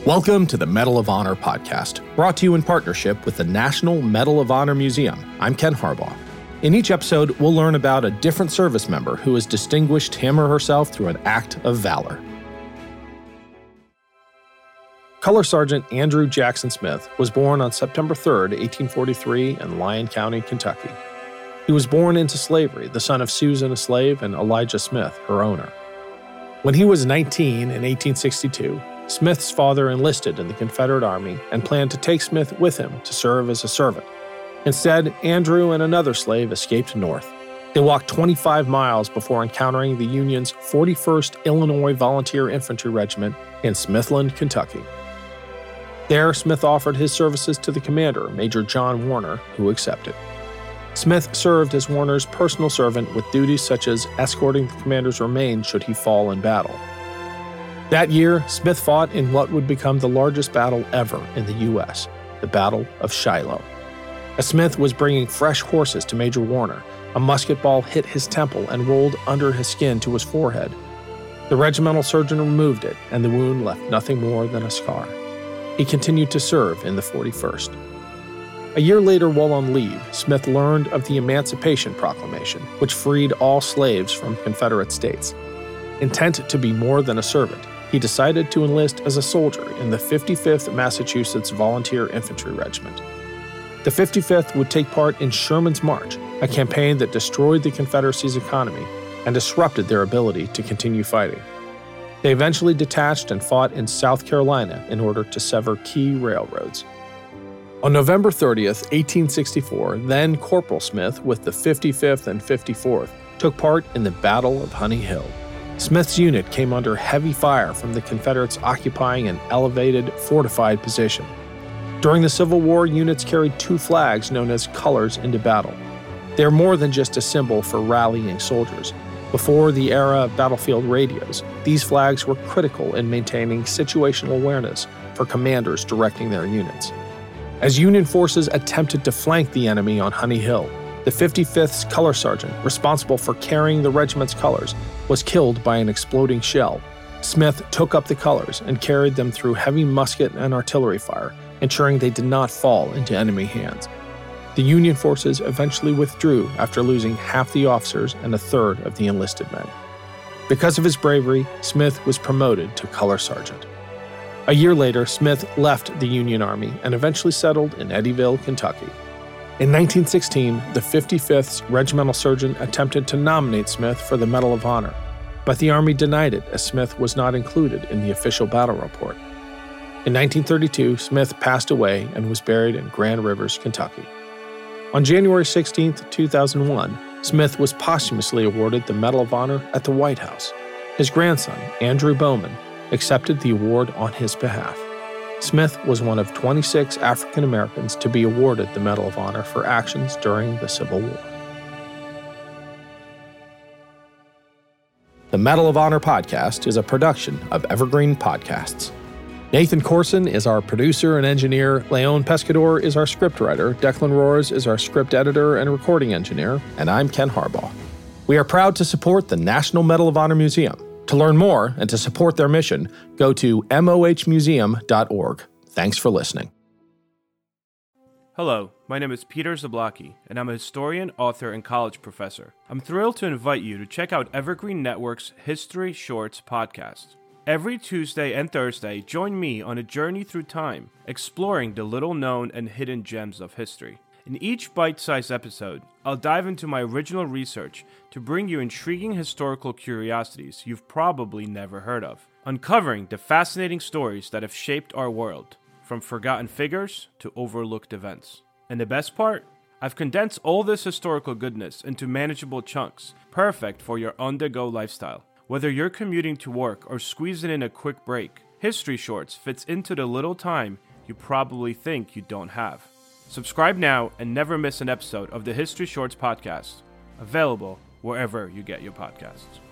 Welcome to the Medal of Honor podcast, brought to you in partnership with the National Medal of Honor Museum. I'm Ken Harbaugh. In each episode, we'll learn about a different service member who has distinguished him or herself through an act of valor. Color Sergeant Andrew Jackson Smith was born on September 3, 1843 in Lyon County, Kentucky. He was born into slavery, the son of Susan, a slave, and Elijah Smith, her owner. When he was 19 in 1862, Smith's father enlisted in the Confederate Army and planned to take Smith with him to serve as a servant. Instead, Andrew and another slave escaped north. They walked 25 miles before encountering the Union's 41st Illinois Volunteer Infantry Regiment in Smithland, Kentucky. There, Smith offered his services to the commander, Major John Warner, who accepted. Smith served as Warner's personal servant with duties such as escorting the commander's remains should he fall in battle. That year, Smith fought in what would become the largest battle ever in the U.S., the Battle of Shiloh. As Smith was bringing fresh horses to Major Warner, a musket ball hit his temple and rolled under his skin to his forehead. The regimental surgeon removed it, and the wound left nothing more than a scar. He continued to serve in the 41st. A year later, while on leave, Smith learned of the Emancipation Proclamation, which freed all slaves from Confederate states. Intent to be more than a servant, he decided to enlist as a soldier in the 55th Massachusetts Volunteer Infantry Regiment. The 55th would take part in Sherman's March, a campaign that destroyed the Confederacy's economy and disrupted their ability to continue fighting. They eventually detached and fought in South Carolina in order to sever key railroads. On November 30th, 1864, then Corporal Smith with the 55th and 54th took part in the Battle of Honey Hill. Smith's unit came under heavy fire from the Confederates occupying an elevated, fortified position. During the Civil War, units carried two flags known as colors into battle. They are more than just a symbol for rallying soldiers. Before the era of battlefield radios, these flags were critical in maintaining situational awareness for commanders directing their units. As Union forces attempted to flank the enemy on Honey Hill, the 55th's color sergeant, responsible for carrying the regiment's colors, was killed by an exploding shell. Smith took up the colors and carried them through heavy musket and artillery fire, ensuring they did not fall into enemy hands. The Union forces eventually withdrew after losing half the officers and a third of the enlisted men. Because of his bravery, Smith was promoted to color sergeant. A year later, Smith left the Union Army and eventually settled in Eddyville, Kentucky. In 1916, the 55th's regimental surgeon attempted to nominate Smith for the Medal of Honor, but the Army denied it as Smith was not included in the official battle report. In 1932, Smith passed away and was buried in Grand Rivers, Kentucky. On January 16, 2001, Smith was posthumously awarded the Medal of Honor at the White House. His grandson, Andrew Bowman, accepted the award on his behalf. Smith was one of 26 African Americans to be awarded the Medal of Honor for actions during the Civil War. The Medal of Honor podcast is a production of Evergreen Podcasts. Nathan Corson is our producer and engineer, Leon Pescador is our scriptwriter, Declan Roars is our script editor and recording engineer, and I'm Ken Harbaugh. We are proud to support the National Medal of Honor Museum. To learn more and to support their mission, go to mohmuseum.org. Thanks for listening. Hello, my name is Peter Zablocki, and I'm a historian, author, and college professor. I'm thrilled to invite you to check out Evergreen Network's History Shorts podcast. Every Tuesday and Thursday, join me on a journey through time, exploring the little-known and hidden gems of history. In each bite-sized episode, I'll dive into my original research to bring you intriguing historical curiosities you've probably never heard of, uncovering the fascinating stories that have shaped our world, from forgotten figures to overlooked events. And the best part? I've condensed all this historical goodness into manageable chunks, perfect for your on-the-go lifestyle. Whether you're commuting to work or squeezing in a quick break, History Shorts fits into the little time you probably think you don't have. Subscribe now and never miss an episode of the History Shorts podcast, available wherever you get your podcasts.